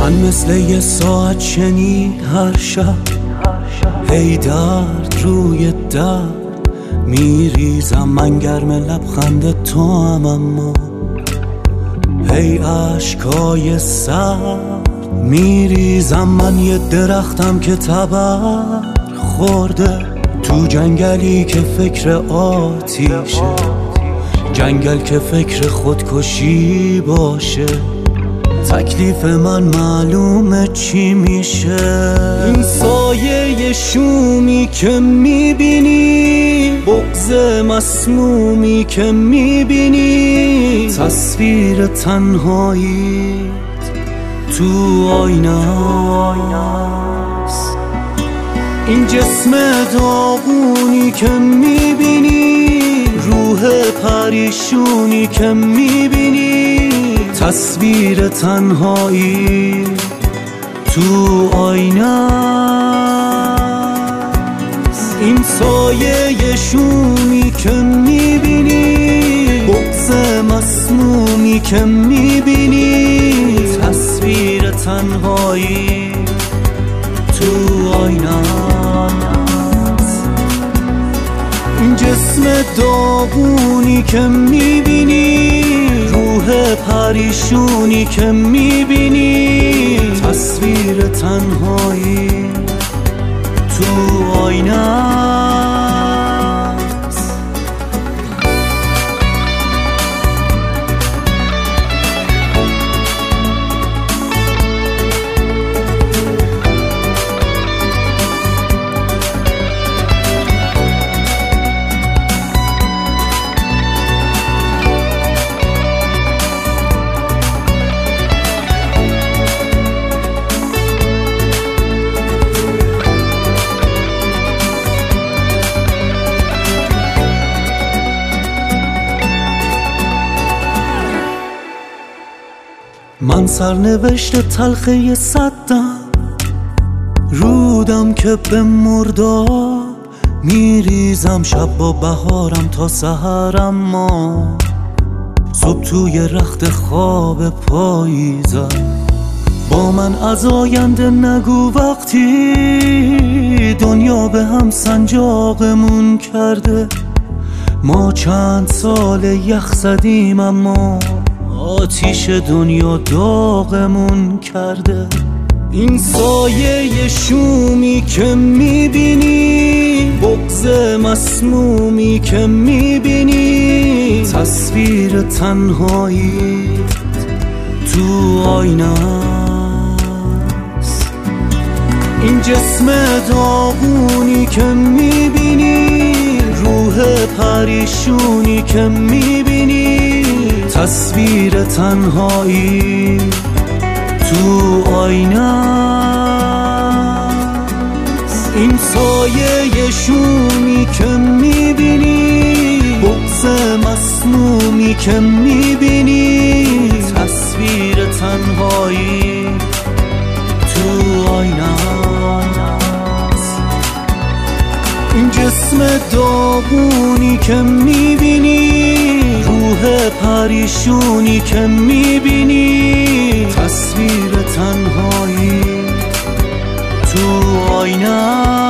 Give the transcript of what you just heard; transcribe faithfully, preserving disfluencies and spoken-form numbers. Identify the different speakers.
Speaker 1: من مثل یه ساعت شنید هر شب هی درد روی درد میریزم، من گرم لبخند تو هم، اما هی عشقای سرد میریزم. من یه درختم که تبر خورده تو جنگلی که فکر آتیشه، جنگل که فکر خودکشی باشه. تکلیف من معلومه چی میشه. این سایه شومی که میبینی، بغض مسمومی که میبینی، تصویر تنهایی تو آینه است. این جسم داغونی که میبینی، روح پریشونی که میبینی، تصویر تنهایی تو آینه است. این سایه شومی که میبینی، بغض مسمومی که میبینی، تصویر تنهایی تو آینه است. این جسم داغونی که میبینی، روح پریشونی که میبینی، تصویر تنهایی تو آینه است. من سرنوشت تلخه صدم، رودم که به مرداب میریزم. شب با بهارم تا سحرم، ما صبح توی رخت خواب پاییزم. با من از آینده نگو وقتی دنیا به هم سنجاقمون کرده. ما چند سال یخ زدیم، اما آتیش دنیا داغمون کرده. این سایه شومی که میبینی، بغض مسمومی که میبینی، تصویر تنهایی تو آینه است. این جسم داغونی که میبینی، روح پریشونی که میبینی، تصویر تنهایی تو آینه است. این سایه شومی که میبینی، بغض مسمومی که میبینی، تصویر تنهایی تو آینه است. این جسم داغونی که میبینی، روح پریشونی که میبینی، تصویر تنهایی تو آینه